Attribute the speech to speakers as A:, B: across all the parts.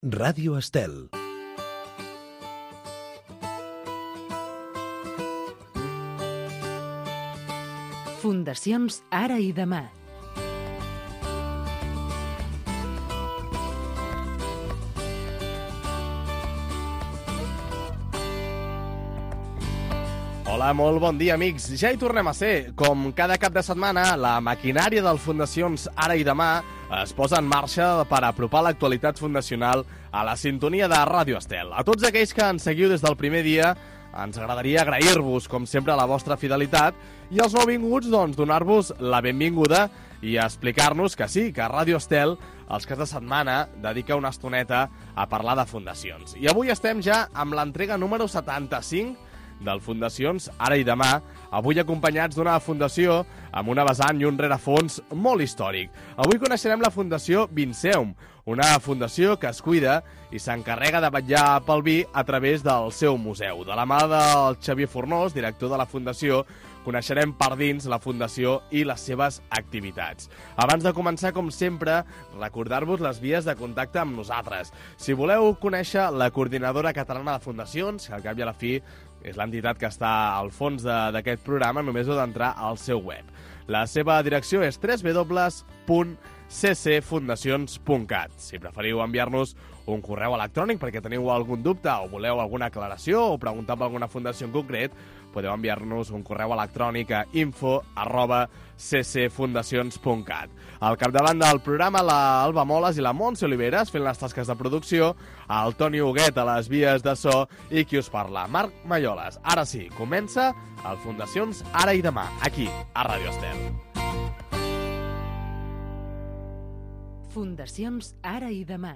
A: Ràdio Estel.
B: Fundacions Ara i Demà.
C: Hola, molt bon dia, amics. Ja hi tornem a ser. Com cada cap de setmana, la maquinària del Fundacions Ara i Demà es posa en marxa per apropar l'actualitat fundacional a la sintonia de Ràdio Estel. A tots aquells que ens seguiu des del primer dia, ens agradaria agrair-vos, com sempre, la vostra fidelitat i als nouvinguts, doncs, donar-vos la benvinguda i explicar-nos que sí, que Ràdio Estel, els caps de setmana, dedica una estoneta a parlar de fundacions. I avui estem ja amb l'entrega número 75 del Fundacions Ara i Demà, avui acompanyats d'una fundació amb una vessant i un rerefons molt històric. Avui coneixerem la Fundació Vinceum, una fundació que es cuida i s'encarrega de vetllar pel vi a través del seu museu. De la mà del Xavier Fornós, director de la fundació, coneixerem per dins la fundació i les seves activitats. Abans de començar, com sempre, recordar-vos les vies de contacte amb nosaltres. Si voleu conèixer la Coordinadora Catalana de Fundacions, que al cap i a la fi és l'entitat que està al fons d'aquest programa, només heu d'entrar al seu web. La seva direcció és www.ccfundacions.cat. Si preferiu enviar-nos un correu electrònic perquè teniu algun dubte o voleu alguna aclaració o preguntar per alguna fundació en concret, podeu enviar-nos un correu electrònic a info@ccfundacions.cat. Al capdavant del programa, l'Alba Moles i la Montse Oliveres fent les tasques de producció, el Toni Huguet a les vies de so i qui us parla, Marc Malloles. Ara sí, comença el Fundacions Ara i Demà, aquí, a Ràdio Estel.
B: Fundacions Ara i Demà.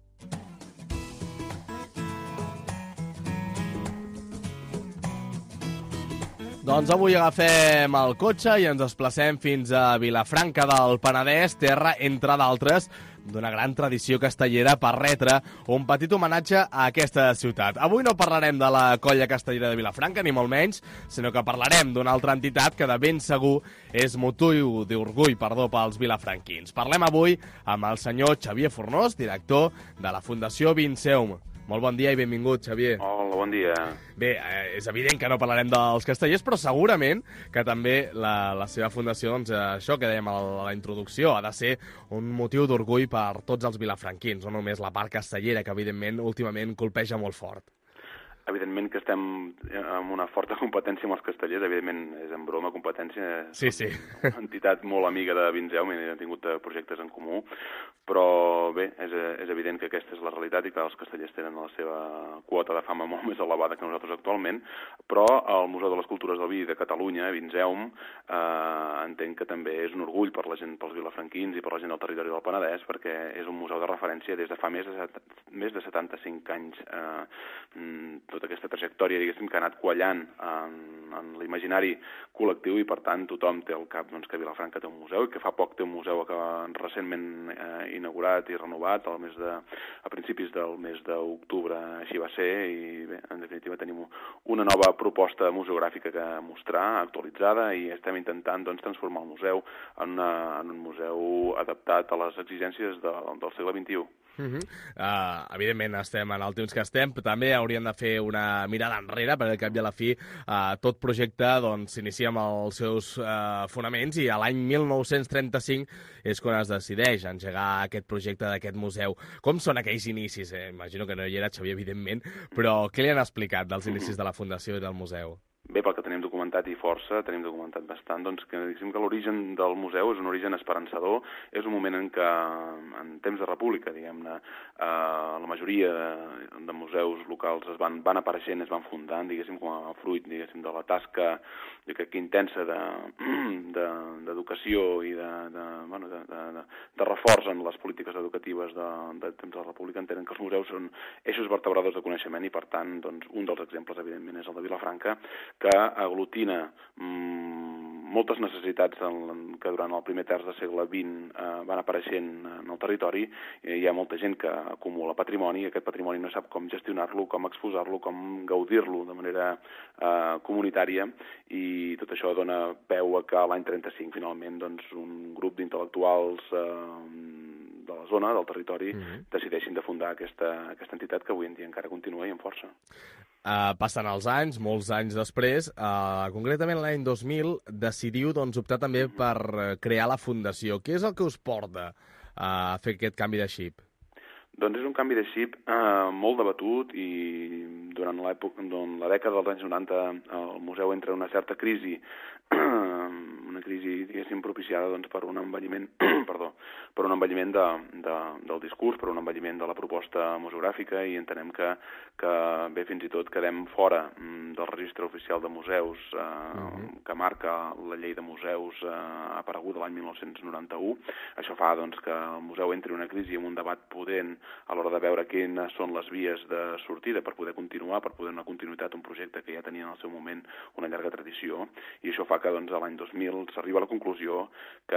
C: Doncs avui agafem el cotxe i ens desplacem fins a Vilafranca del Penedès, terra, entre d'altres, d'una gran tradició castellera per retre un petit homenatge a aquesta ciutat. Avui no parlarem de la colla castellera de Vilafranca, ni molt menys, sinó que parlarem d'una altra entitat que de ben segur és motiu d'orgull, pels vilafranquins. Parlem avui amb el senyor Xavier Fornós, director de la Fundació Vinceum. Molt bon dia i benvingut, Xavier.
D: Hola, bon dia.
C: Bé, és evident que no parlarem dels castellers, però segurament que també la seva fundació, doncs, això que dèiem a la introducció, ha de ser un motiu d'orgull per tots els vilafranquins, no només la part castellera, que evidentment últimament colpeja molt fort.
D: Evidentment que estem amb una forta competència amb els castellers, evidentment és en broma competència.
C: Sí.
D: Una entitat molt amiga de Vinceum i hem tingut projectes en comú, però bé, és evident que aquesta és la realitat i que els castellers tenen la seva quota de fama molt més elevada que nosaltres actualment, però el Museu de les Cultures del Vi de Catalunya, Vinceum, entenc que també és un orgull per la gent, pels vilafranquins i per la gent del territori del Penedès, perquè és un museu de referència des de fa més de 75 anys. Tota aquesta trajectòria, diguéssim, que ha anat quallant en l'imaginari col·lectiu i, per tant, tothom té al cap que Vilafranca té un museu i que fa poc té un museu que recentment inaugurat i renovat a principis del mes d'octubre, així va ser, i bé, en definitiva tenim una nova proposta museogràfica que mostrar, actualitzada, i estem intentant transformar el museu en un museu adaptat a les exigències del segle XXI.
C: Evidentment estem en el temps que estem, però també hauríem de fer una mirada enrere, perquè al cap i a la fi tot projecte s'inicia amb els seus fonaments i a l'any 1935 és quan es decideix engegar aquest projecte d'aquest museu. Com són aquells inicis? Imagino que no hi era Xavier, evidentment, però què li han explicat dels inicis de la fundació i del museu?
D: Bé, pel que tenim documentat i força, tenim documentat bastant, que l'origen del museu és un origen esperançador, és un moment en què, en temps de república, diguem-ne, la majoria de museus locals van apareixent, es van fundant, diguéssim, com a fruit, diguéssim, de la tasca intensa d'educació i de reforç en les polítiques educatives de temps de la república. Entenen que els museus són eixos vertebradors de coneixement i, per tant, un dels exemples, evidentment, és el de Vilafranca, que aglutina moltes necessitats que durant el primer terç del segle XX van apareixent en el territori. Hi ha molta gent que acumula patrimoni i aquest patrimoni no sap com gestionar-lo, com exposar-lo, com gaudir-lo de manera comunitària, i tot això dona peu a que l'any 35 finalment un grup d'intel·lectuals de la zona, del territori, decideixin de fundar aquesta entitat que avui en dia encara continua i amb força.
C: Passen els anys, molts anys després, concretament l'any 2000, decidiu optar també per crear la fundació. Què és el que us porta a fer aquest canvi de xip?
D: Doncs és un canvi de xip molt debatut i durant la dècada dels anys 90 el museu entra en una certa crisi, una crisi, diguéssim, propiciada per un envelliment, per un envelliment del discurs, per un envelliment de la proposta museogràfica, i entenem que bé, fins i tot quedem fora del registre oficial de museus que marca la llei de museus apareguda l'any 1991. Això fa que el museu entri en una crisi amb un debat potent a l'hora de veure quines són les vies de sortida per poder continuar, per poder donar continuïtat a un projecte que ja tenia en el seu moment una llarga tradició, i això fa que l'any 2000 s'arriba a la conclusió que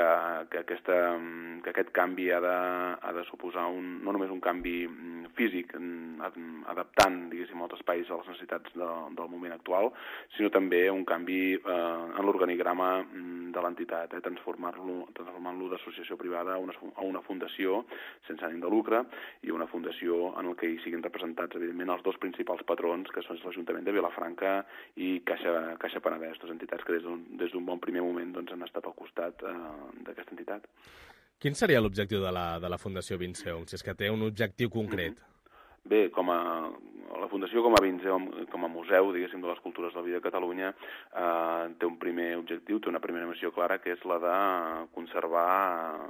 D: aquest canvi ha de suposar no només un canvi físic, adaptant, diguéssim, els espais a les necessitats del moment actual, sinó també un canvi en l'organigrama de l'entitat, transformant-lo d'associació privada a una fundació sense ànim de lucre, i una fundació en què hi siguin representats, evidentment, els dos principals patrons, que són l'Ajuntament de Vilafranca i Caixa Penedès, dues entitats que des d'un bon primer moment han estat al costat d'aquesta entitat.
C: Quin seria l'objectiu de la Fundació Vinceum, si és que té un objectiu concret?
D: Bé, la Fundació com a Vinceum, com a museu, diguéssim, de les cultures de la vida de Catalunya, té un primer objectiu, té una primera missió clara, que és la de conservar,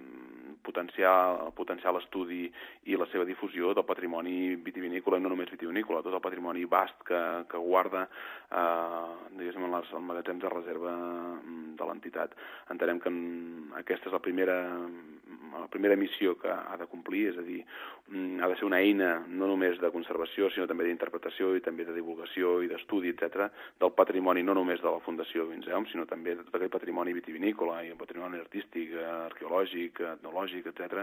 D: potenciar l'estudi i la seva difusió del patrimoni vitivinícola, i no només vitivinícola, tot el patrimoni vast que guarda, diguéssim, en els magatzems de reserva de l'entitat. Entenem que aquesta és la primera missió que ha de complir, és a dir, ha de ser una eina no només de conservació, sinó també d'interpretació i també de divulgació i d'estudi, etc., del patrimoni no només de la Fundació Vinceum, sinó també de tot aquell patrimoni vitivinícola i el patrimoni artístic, arqueològic, etnològic, etc.,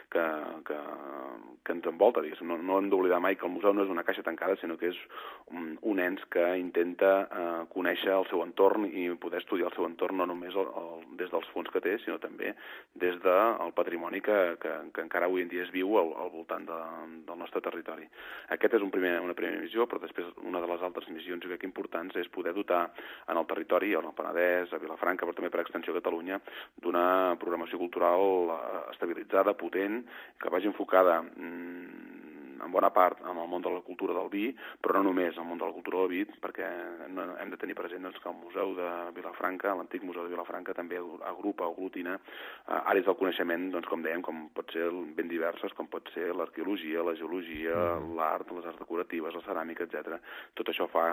D: que ens envolta, diguéssim. No hem d'oblidar mai que el museu no és una caixa tancada, sinó que és un ens que intenta conèixer el seu entorn i poder estudiar el seu entorn no només des dels fons que té, sinó també des del patrimoni que encara avui en dia es viu al voltant del nostre territori. Aquesta és una primera missió, però després una de les altres missions, jo crec que importants, és poder dotar en el territori, al Penedès, a Vilafranca, però també per extensió a Catalunya, d'una programació cultural estabilitzada, potent, que vagi enfocada en bona part en el món de la cultura del vi, però no només en el món de la cultura del vi, perquè hem de tenir present que el Museu de Vilafranca, l'antic Museu de Vilafranca, també aglutina àrees del coneixement, com dèiem, com pot ser ben diverses, com pot ser l'arqueologia, la geologia, l'art, les arts decoratives, la ceràmica, etc. Tot això fa,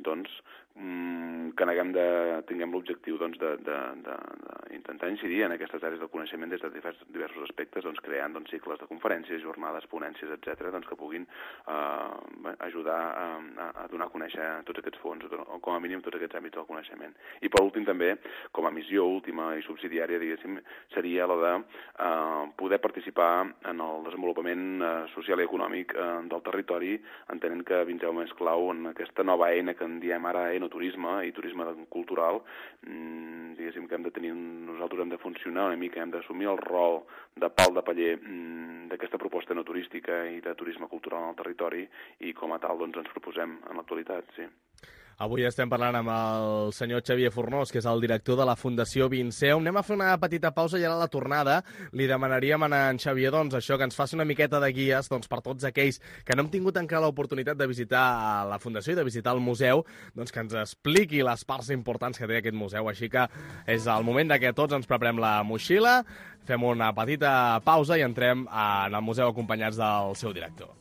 D: que tinguem l'objectiu d'intentar incidir en aquestes àrees del coneixement des de diversos aspectes, creant cicles de conferències, jornades, ponències, etc., que puguin ajudar a donar a conèixer tots aquests fons, o com a mínim tots aquests àmbits del coneixement. I per últim també, com a missió última i subsidiària, diguéssim, seria la de poder participar en el desenvolupament social i econòmic del territori, entenent que Vinceum és clau en aquesta nova eina que en diem ara enoturisme i turisme cultural, diguéssim, que nosaltres hem de funcionar una mica, hem d'assumir el rol de pal de paller d'aquesta proposta no turística i de turisme cultural en el territori, i com a tal ens proposem en l'actualitat, sí.
C: Avui estem parlant amb el senyor Xavier Fornós, que és el director de la Fundació Vinceum. Anem a fer una petita pausa i ara a la tornada li demanaríem a en Xavier això, que ens faci una miqueta de guies per tots aquells que no hem tingut encara l'oportunitat de visitar la Fundació i de visitar el museu, que ens expliqui les parts importants que té aquest museu. Així que és el moment que tots ens preparem la motxilla, fem una petita pausa i entrem en el museu acompanyats del seu director.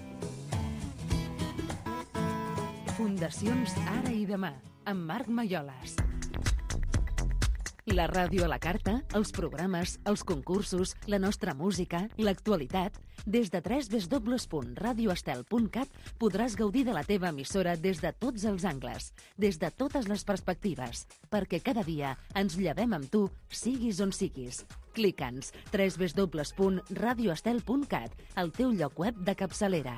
B: Fundacions Ara i Demà, amb Marc Maiolas. La ràdio a la carta, els programes, els concursos, la nostra música, l'actualitat. Des de www.radioestel.cat podràs gaudir de la teva emissora des de tots els angles, des de totes les perspectives, perquè cada dia ens llevem amb tu, siguis on siguis. Clica'ns www.radioestel.cat, el teu lloc web de capçalera.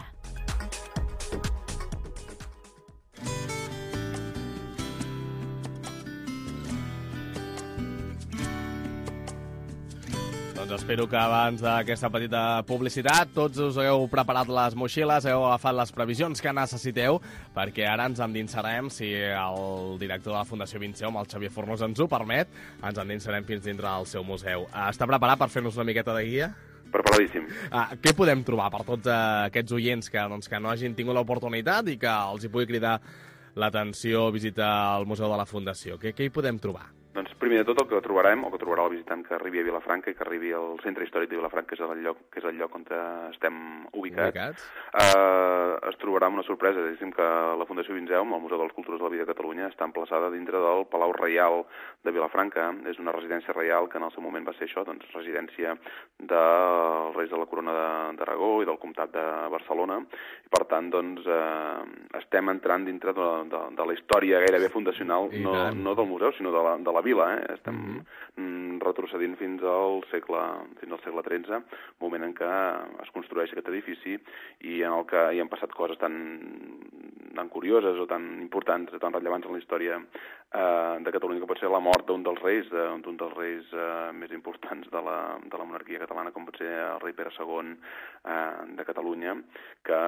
C: Doncs espero que abans d'aquesta petita publicitat tots us hagueu preparat les motxilles, hagueu agafat les previsions que necessiteu, perquè ara ens endinsarem, si el director de la Fundació Vinceu, el Xavier Fornós, ens ho permet, ens endinsarem fins dintre del seu museu. Està preparat per fer-nos una miqueta de guia?
D: Preparadíssim.
C: Què podem trobar per tots aquests oients que no hagin tingut l'oportunitat i que els hi pugui cridar l'atenció visitar el Museu de la Fundació? Què hi podem trobar?
D: Doncs primer de tot el que trobarem, o que trobarà el visitant que arribi a Vilafranca i que arribi al centre històric de Vilafranca, que és el lloc on estem ubicats. Es trobarà una sorpresa, diguéssim que la Fundació Vinceum, el Museu de les Cultures de la Vida de Catalunya, està emplaçada dintre del Palau Reial de Vilafranca. És una residència reial que en el seu moment va ser això, doncs residència dels reis de la Corona d'Aragó i del Comtat de Barcelona. I per tant, doncs, estem entrant dintre de la història gairebé fundacional, no del museu, sinó de la vila, Estem retrocedint fins al segle XIII, moment en què es construeix aquest edifici i en el que hi han passat coses tan curioses o tan importants, tan rellevants en la història de Catalunya, que pot ser la mort d'un dels reis més importants de la monarquia catalana, com pot ser el rei Pere II de Catalunya, que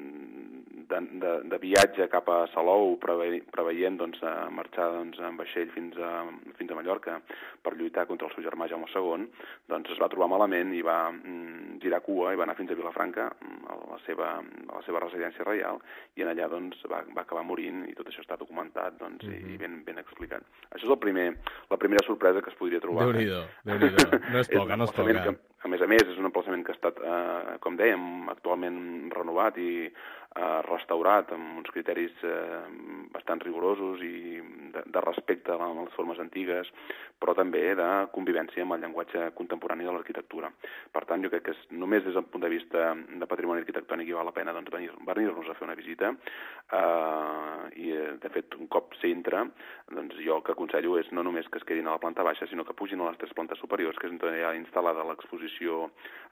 D: de viatge cap a Salou, preveient marxar en vaixell fins a Mallorca per lluitar contra el seu germà Jaume II, doncs es va trobar malament i va girar cua i va anar fins a Vilafranca, a la seva residència reial, i en allà doncs, va acabar morint, i tot això està documentat i ben explicat. Això és la primera sorpresa que es podria trobar.
C: Déu-n'hi-do. No és poca, no és poca.
D: A més, és un emplaçament que ha estat, com dèiem, actualment renovat i restaurat amb uns criteris bastant rigorosos i de respecte a les formes antigues, però també de convivència amb el llenguatge contemporani de l'arquitectura. Per tant, jo crec que només des del punt de vista de patrimoni arquitectònic hi val la pena venir-nos a fer una visita i, de fet, un cop s'entra, doncs jo el que aconsello és no només que es quedin a la planta baixa, sinó que pugin a les 3 plantes superiors, que és on hi ha instal·lada l'exposició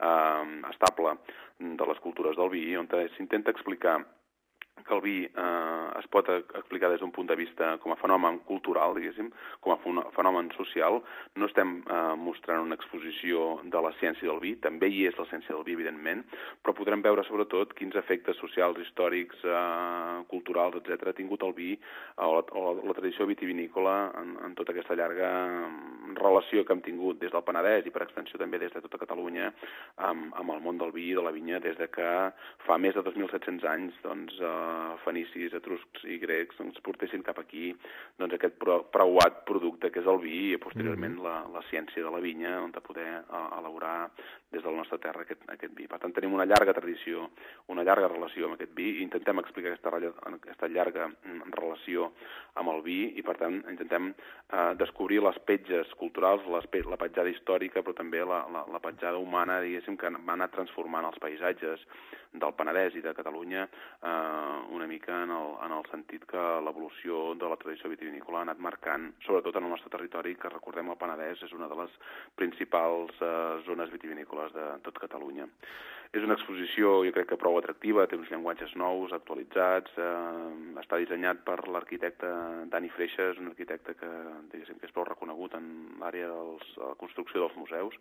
D: estable de les cultures del vi, on s'intenta explicar que el vi es pot explicar des d'un punt de vista com a fenomen cultural, diguéssim, com a fenomen social. No estem mostrant una exposició de la ciència del vi, també hi és la ciència del vi, evidentment, però podrem veure sobretot quins efectes socials, històrics, culturals, etc. ha tingut el vi o la tradició vitivinícola en tota aquesta llarga relació que hem tingut des del Penedès i per extensió també des de tota Catalunya amb el món del vi i de la vinya des de que fa més de 2.700 anys doncs, fenicis, etruscs i grecs ens portessin cap aquí doncs, aquest preuat producte que és el vi i posteriorment la ciència de la vinya on poder elaborar des de la nostra terra aquest vi. Per tant, tenim una llarga tradició, una llarga relació amb aquest vi i intentem explicar aquesta llarga relació amb el vi i, per tant, intentem descobrir les petges culturals, la petjada històrica, però també la petjada humana, diguéssim, que va anar transformant els paisatges del Penedès i de Catalunya una mica en el sentit que l'evolució de la tradició vitivinícola ha anat marcant, sobretot en el nostre territori, que recordem el Penedès és una de les principals zones vitivinícoles de tot Catalunya. És una exposició, jo crec que prou atractiva, té uns llenguatges nous, actualitzats, està dissenyat per l'arquitecte Dani Freixas, un arquitecte que és prou reconegut en l'àrea de la construcció dels museus.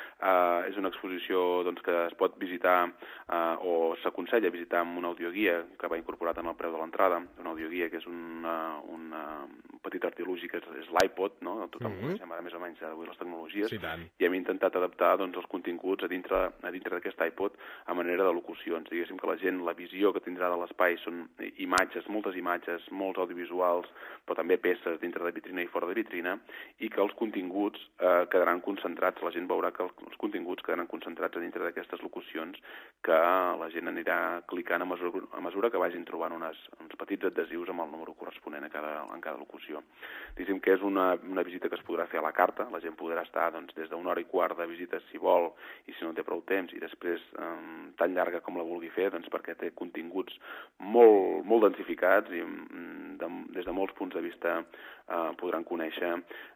D: És una exposició doncs, que es pot visitar o s'aconsella visitar amb una audioguia que va incorporat en el preu de l'entrada, una audioguia que és un petit artilugi que és l'iPod, no? Tothom coneixem ara més o menys avui les tecnologies, i hem intentat adaptar doncs, els continguts a dintre d'aquest iPod a manera de locucions. Diguéssim que la gent, la visió que tindrà de l'espai són imatges, moltes imatges, molts audiovisuals, però també peces dintre de vitrina i fora de vitrina, i que els continguts quedaran concentrats, la gent veurà que els continguts quedaran concentrats a dintre d'aquestes locucions que la gent anirà clicant a mesura que vagin trobant uns petits adhesius amb el número corresponent en cada locució. Diguéssim que és una visita que es podrà fer a la carta, la gent podrà estar doncs, des d'una hora i quart de visita si vol i si no té prou temps, i després tan llarga com la vulgui fer, doncs perquè té continguts molt, molt densificats i des de molts punts de vista podran conèixer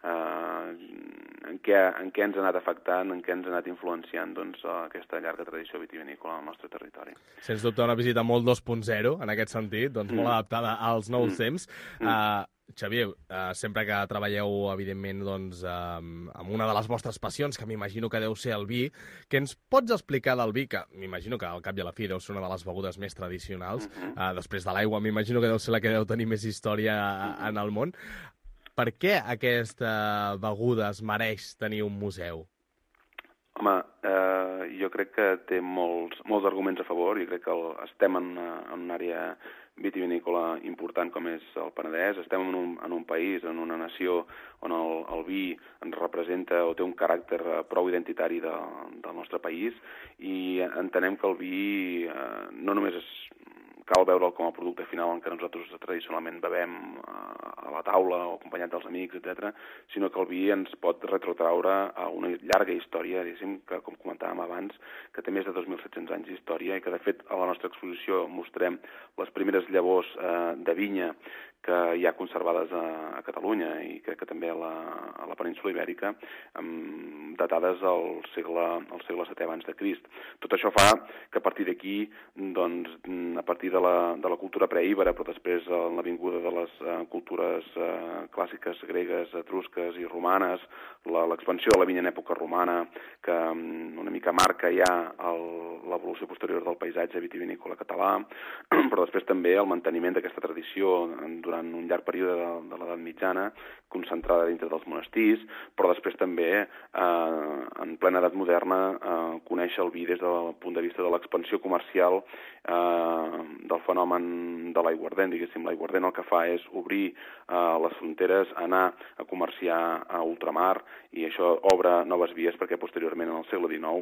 D: en què ens ha anat afectant, en què ens ha anat influenciant doncs, aquesta llarga tradició vitivinícola al nostre territori.
C: Sens dubte una visita molt 2.0 en aquest sentit, doncs molt adaptada als nous temps. Xavier, sempre que treballeu, evidentment, doncs, amb una de les vostres passions, que m'imagino que deu ser el vi, què ens pots explicar del vi, que m'imagino que al cap i a la fi deu ser una de les begudes més tradicionals, després de l'aigua m'imagino que deu ser la que deu tenir més història en el món. Per què aquesta beguda es mereix tenir un museu?
D: Home, jo crec que té molts arguments a favor. Jo crec que estem en una àrea vitivinícola important com és el Penedès. Estem en un país, en una nació on el vi ens representa o té un caràcter prou identitari del nostre país, i entenem que el vi no només cal veure'l com a producte final en què nosaltres tradicionalment bevem a la taula o acompanyat dels amics, etc., sinó que el vi ens pot retrotraure a una llarga història, diguéssim, que, com comentàvem abans, que té més de 2.700 anys d'història, i que, de fet, a la nostra exposició mostrem les primeres llavors de vinya que hi ha conservades a Catalunya i crec que també a la península Ibèrica, datades al segle VII abans de Crist. Tot això fa que a partir d'aquí, doncs, a partir de la cultura preíbera, però després en la vinguda de les cultures clàssiques gregues, etrusques i romanes, l'expansió de la vinya en època romana, que una mica marca ja l'evolució posterior del paisatge vitivinícola català, però després també el manteniment d'aquesta tradició durant un llarg període de l'edat mitjana, concentrada dintre dels monestirs, però després també, en plena edat moderna, conèixer el vi des del punt de vista de l'expansió comercial del fenomen de l'aiguardent. Diguéssim, l'aiguardent el que fa és obrir les fronteres, anar a comerciar a ultramar, i això obre noves vies perquè posteriorment, en el segle XIX,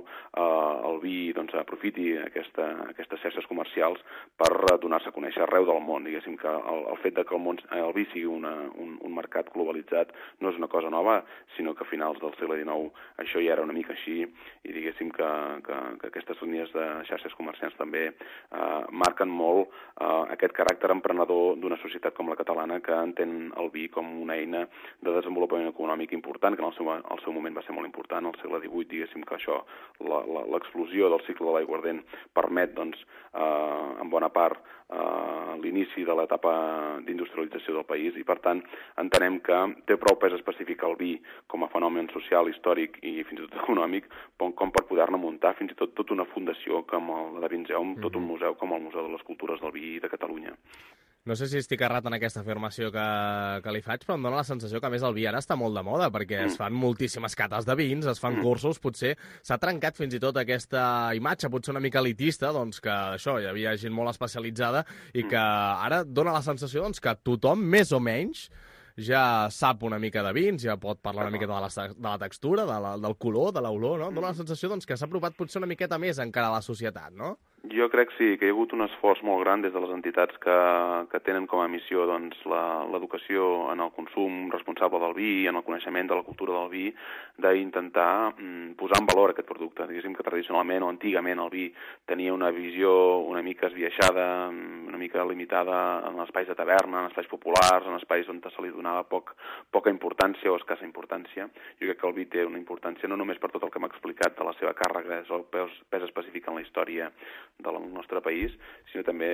D: el vi aprofiti aquestes xarxes comercials per donar-se a conèixer arreu del món. Diguéssim que el fet de que el vi sigui un mercat globalitzat no és una cosa nova, sinó que a finals del segle XIX això ja era una mica així, i diguéssim que aquestes línies de xarxes comercials també marquen molt aquest caràcter emprenedor d'una societat com la catalana, que entén el vi com una eina de desenvolupament econòmic important, que en el seu moment va ser molt important, al segle XVIII, diguéssim que això, l'explosió del cicle de l'aiguardent permet, doncs, en bona part, l'inici de l'etapa d'industrialització del país, i per tant entenem que té prou pes específic el vi com a fenomen social, històric i fins i tot econòmic, com per poder-ne muntar fins i tot tota una fundació com la de Vinzeum, tot un museu com el Museu de les Cultures del Vi de Catalunya.
C: No sé si estic errat en aquesta afirmació que li faig, però em dóna la sensació que, a més, el vi ara està molt de moda, perquè es fan moltíssimes cates de vins, es fan cursos, potser s'ha trencat fins i tot aquesta imatge, potser una mica elitista, doncs que això, hi havia gent molt especialitzada, i que ara dóna la sensació doncs, que tothom, més o menys, ja sap una mica de vins, ja pot parlar una mica de la textura, del color, de l'olor, no? Dóna la sensació doncs, que s'ha apropat potser una miqueta més encara a la societat, no?
D: Jo crec sí, que hi ha hagut un esforç molt gran des de les entitats que tenen com a missió, doncs, l'educació en el consum responsable del vi, en el coneixement de la cultura del vi, d'intentar posar en valor aquest producte. Diguéssim que tradicionalment o antigament el vi tenia una visió una mica esbiaixada, una mica limitada en espais de taverna, en espais populars, en espais on se li donava poca importància o escassa importància. Jo crec que el vi té una importància no només per tot el que m'ha explicat de la seva càrrega, el pes específic en la història del nostre país, sinó també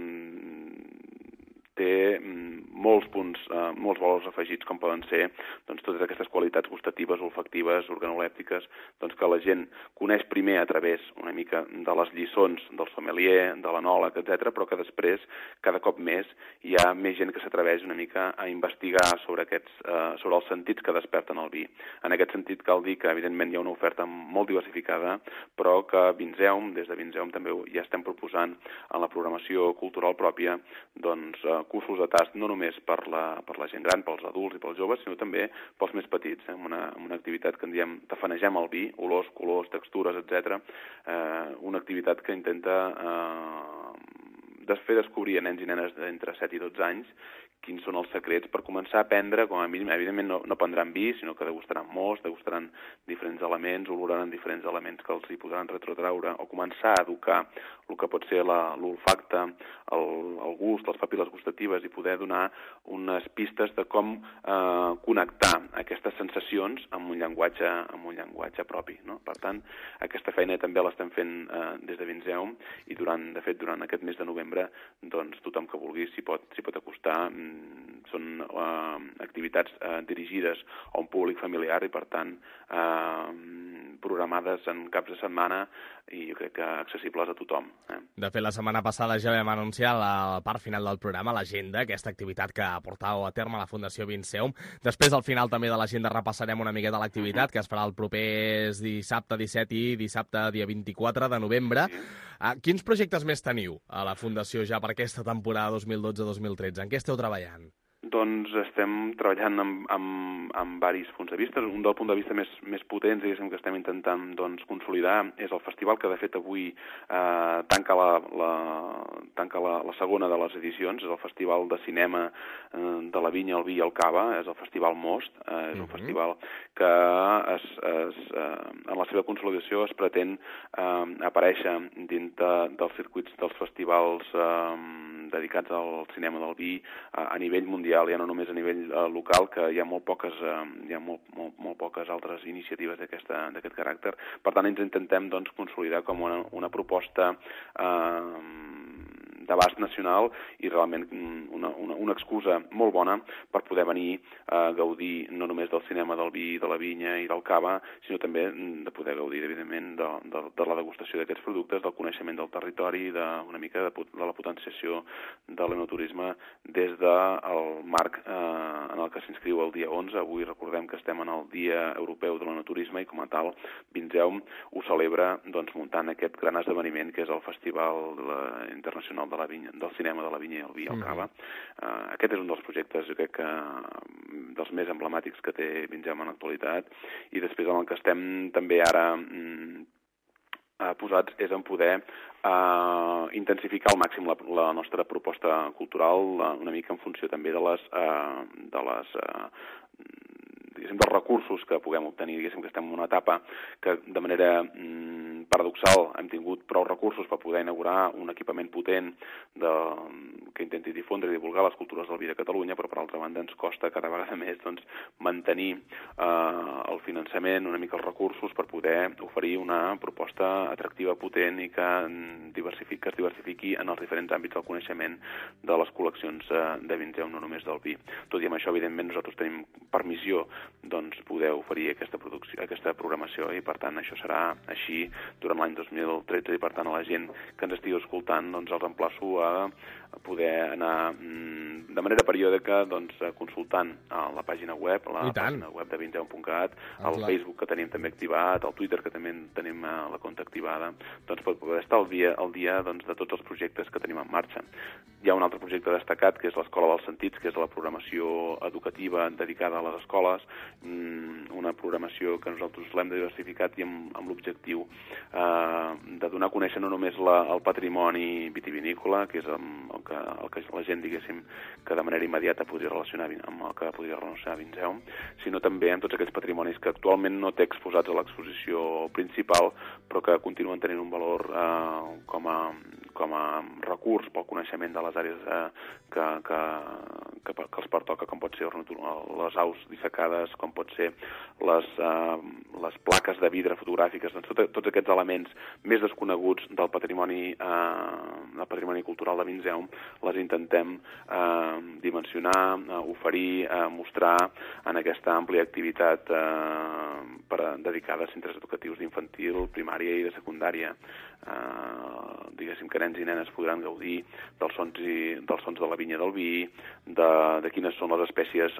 D: té molts punts, molts valors afegits, com poden ser doncs, totes aquestes qualitats gustatives, olfactives, organolèptiques, doncs, que la gent coneix primer a través una mica de les lliçons del sommelier, de l'enòleg, etc., però que després, cada cop més, hi ha més gent que s'atreveix una mica a investigar sobre els sentits que desperten el vi. En aquest sentit, cal dir que, evidentment, hi ha una oferta molt diversificada, però que Vinzeum, des de Vinzeum també ja estem proposant en la programació cultural pròpia, doncs, cursos de tast no només per la gent gran, pels adults i pels joves, sinó també pels més petits, amb una activitat que en diem tafanejem el vi, olors, colors, textures, etc. Una activitat que intenta fer descobrir a nens i nenes d'entre 7 i 12 anys quins són els secrets per començar a aprendre, com a mínim, evidentment no prendran vi, sinó que degustaran most, degustaran diferents elements, oloraran diferents elements que els hi podran retrotraure, o començar a educar el que pot ser l'olfacte, el gust, les papil·les gustatives, i poder donar unes pistes de com connectar aquestes sensacions amb un llenguatge propi, no? Per tant, aquesta feina també l'estem fent des de Vinzeum, i de fet, durant aquest mes de novembre, doncs, tothom que vulgui s'hi pot acostar són activitats dirigides a un públic familiar i, per tant, programades en caps de setmana i jo crec que accessibles a tothom.
C: De fet, la setmana passada ja vam anunciar la part final del programa, l'agenda, aquesta activitat que portava a terme la Fundació Vinceum. Després, al final també de l'agenda, repassarem una miqueta l'activitat que es farà el proper dissabte 17 i dissabte dia 24 de novembre. Sí. Quins projectes més teniu a la Fundació ja per aquesta temporada 2012-2013? En què esteu treballant?
D: Doncs estem treballant amb diversos punts de vista. Un del punt de vista més potents, diguéssim, que estem intentant consolidar és el festival que, de fet, avui tanca la segona de les edicions. És el Festival de Cinema de la Vinya, el Vi i el Cava. És el Festival Most. És un festival que en la seva consolidació es pretén aparèixer dins dels circuits dels festivals dedicats al cinema del vi a nivell mundial, ja no només a nivell local, que hi ha molt poques altres iniciatives d'aquest caràcter. Per tant, ens intentem consolidar com una proposta d'abast nacional i realment una excusa molt bona per poder venir a gaudir no només del cinema del vi, de la vinya i del cava, sinó també de poder gaudir, evidentment, de la degustació d'aquests productes, del coneixement del territori, una mica de la potenciació de l'enoturisme des del marc en el que s'inscriu el dia 11. Avui recordem que estem en el Dia Europeu de l'Enoturisme i, com a tal, Vinceum ho celebra muntant aquest gran esdeveniment que és el Festival Internacional del Cinema de la Vinya i el Vi i el Cava. Aquest és un dels projectes, jo crec que dels més emblemàtics que té Vinceum en l'actualitat, i després en el que estem també ara posats és en poder intensificar al màxim la nostra proposta cultural, una mica en funció també dels recursos que puguem obtenir. Diguéssim que estem en una etapa que, de manera paradoxal, hem tingut prou recursos per poder inaugurar un equipament potent que intenti difondre i divulgar les cultures del vi de Catalunya, però, per altra banda, ens costa cada vegada més mantenir el finançament, una mica els recursos, per poder oferir una proposta atractiva, potent i que es diversifiqui en els diferents àmbits del coneixement de les col·leccions de Vinceum, no només del vi. Tot i amb això, evidentment, nosaltres tenim per missió poder oferir aquesta programació i, per tant, això serà així durant l'any 2013 i, per tant, a la gent que ens estigui escoltant els emplaço a poder anar de manera periòdica consultant la pàgina web, pàgina web de vinceum.cat, el Facebook que tenim també activat, el Twitter que també tenim la compte activada, per poder estar al dia de tots els projectes que tenim en marxa. Hi ha un altre projecte destacat que és l'Escola dels Sentits, que és la programació educativa dedicada a les escoles, una programació que nosaltres l'hem diversificat i amb l'objectiu de donar a conèixer no només el patrimoni vitivinícola, que és el que la gent, diguéssim, que de manera immediata podria relacionar amb el que podria relacionar Vinceum, sinó també amb tots aquells patrimonis que actualment no té exposats a l'exposició principal, però que continuen tenint un valor com a recurs pel coneixement de les àrees que els pertoca, com pot ser les aus dissecades, com pot ser les plaques de vidre fotogràfiques, tots aquests elements més desconeguts del patrimoni cultural de Vinceum, les intentem dimensionar, oferir, mostrar en aquesta àmplia activitat dedicada a centres educatius d'infantil, primària i de secundària. Diguéssim que nens i nenes podran gaudir dels sons de la vinya del vi, de quines són les espècies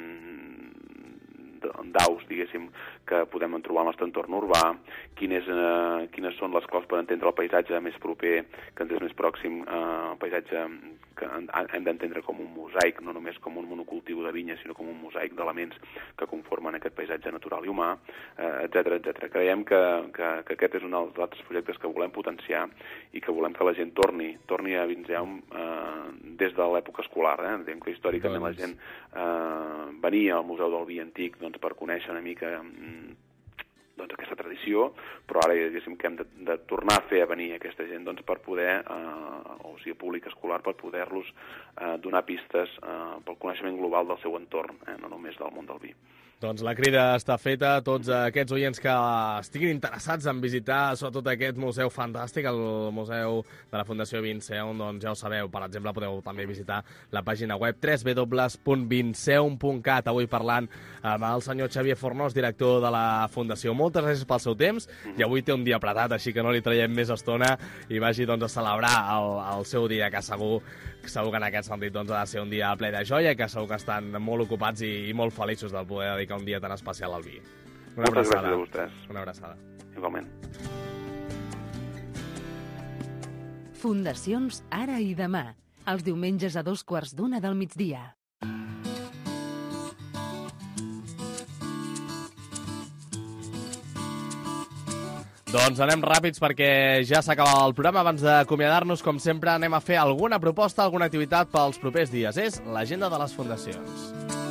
D: d'aus, diguéssim, que podem trobar al nostre entorn urbà, quines són les claus per entendre el paisatge més proper, que ens és més pròxim, el paisatge que hem d'entendre com un mosaic, no només com un monocultiu de vinya, sinó com un mosaic d'elements que conformen aquest paisatge natural i humà, etc. Creiem que aquest és un dels altres projectes que volem potenciar i que volem que la gent torni a Vinceum des de l'època escolar. Diguem que històricament la gent venia al Museu del Vi Antic per conèixer una mica aquesta tradició, però ara diguéssim que hem de tornar a fer venir aquesta gent per poder, o sigui, públic escolar, per poder-los donar pistes pel coneixement global del seu entorn, no només del món del vi.
C: Doncs la crida està feta a tots aquests oients que estiguin interessats en visitar sobretot aquest museu fantàstic, el Museu de la Fundació Vinceum, doncs ja ho sabeu, per exemple, podeu també visitar la pàgina web www.vinceum.cat. Avui parlant amb el senyor Xavier Fornós, director de la Fundació. Moltes gràcies pel seu temps, i avui té un dia apretat, així que no li traiem més estona i vagi a celebrar el seu dia, que segur que en aquest sentit ha de ser un dia ple de joia i que segur que estan molt ocupats i molt feliços de poder dedicar un dia tan especial al vi.
D: Moltes gràcies a vostès.
C: Una abraçada.
D: Igualment.
B: Fundacions Ara i Demà, els diumenges a 14:15 del migdia.
C: Doncs anem ràpids perquè ja s'acaba el programa. Abans d'acomiadar-nos, com sempre, anem a fer alguna proposta, alguna activitat pels propers dies. És l'agenda de les fundacions.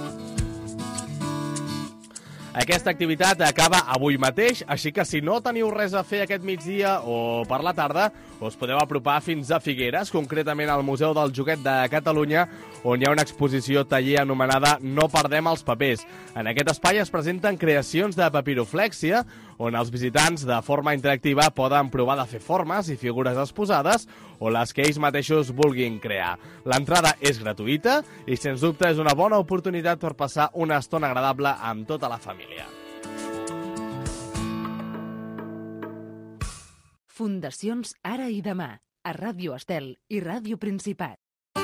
C: Aquesta activitat acaba avui mateix, així que si no teniu res a fer aquest migdia o per la tarda, us podeu apropar fins a Figueres, concretament al Museu del Joguet de Catalunya, on hi ha una exposició taller anomenada No perdem els papers. En aquest espai es presenten creacions de papiroflèxia, on els visitants de forma interactiva poden provar de fer formes i figures exposades o les que ells mateixos vulguin crear. L'entrada és gratuïta i, sens dubte, és una bona oportunitat per passar una estona agradable amb tota la família.
B: Fundacions Ara i Demà, a Ràdio Estel i Ràdio Principat.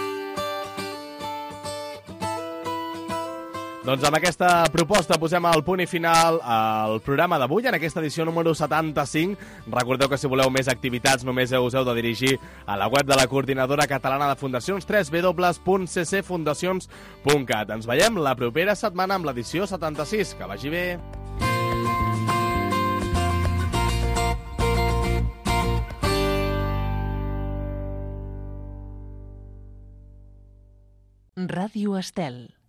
C: Doncs amb aquesta proposta posem el punt i final al programa d'avui, en aquesta edició número 75. Recordeu que si voleu més activitats només us heu de dirigir a la web de la Coordinadora Catalana de Fundacions, www.ccfundacions.cat. Ens veiem la propera setmana amb l'edició 76. Que vagi bé!
B: Ràdio Estel.